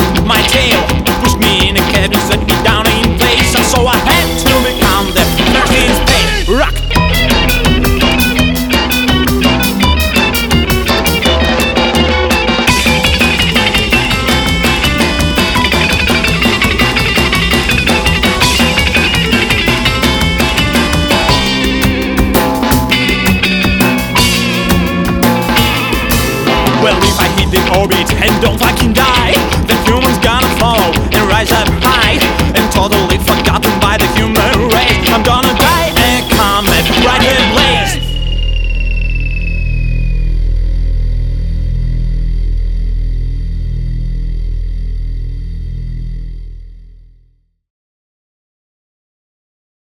my tail, pushed me in a cabin, set me down in place. So I had to become the first in space. Rock! Well, if I hit the orbit and don't fucking die, then humans gonna follow and rise up high and totally forgotten